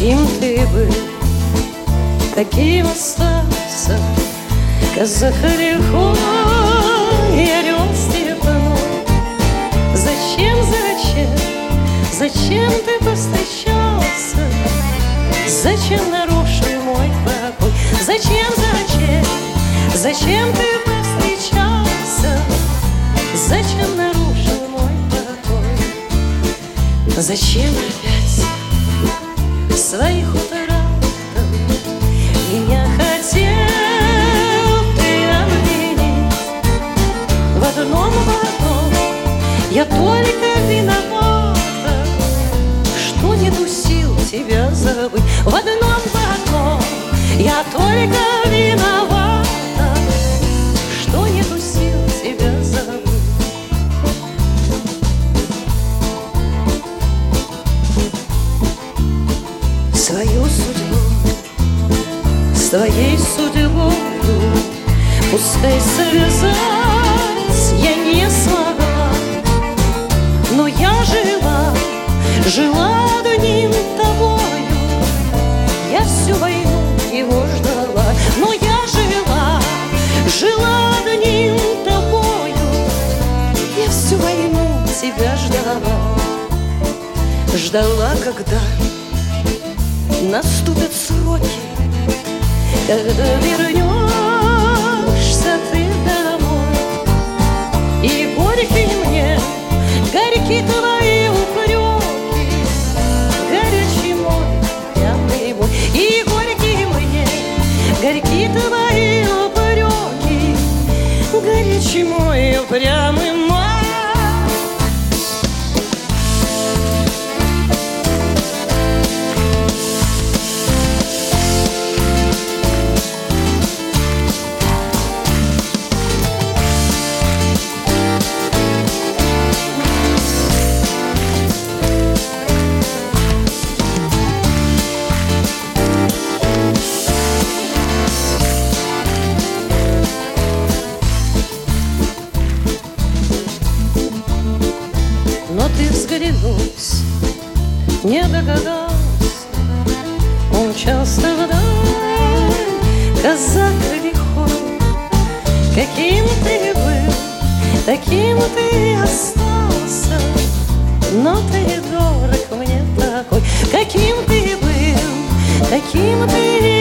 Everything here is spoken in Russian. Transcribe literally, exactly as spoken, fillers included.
каким ты был, таким остался. Казах легко и орел степной. Зачем, зачем, зачем ты повстречался? Зачем нарушил мой покой? Зачем, зачем, зачем ты повстречался? Зачем нарушил мой покой? Зачем опять в своих утратах меня хотел ты обвинить? В одном, в одном я только виновата, что не дусил тебя забыть. В одном, в одном я только виновата, что не дусил тебя забыть. Свою судьбу с твоей судьбою пускай связать я не смогла, но я жила, жила одним тобою. Я всю войну его ждала, но я жила, жила одним тобою. Я всю войну тебя ждала, ждала, когда наступят сроки, когда вернешься ты домой. И горькие мне, горькие твои упреки, горячий мой, прямый мой. И горькие мне, горькие твои упреки, горячий мой, прямый мой. Но ты взглянуть не догадался, умчался вдаль казак лихой. Каким ты был, таким ты остался, но ты дорог мне такой. Каким ты был, таким ты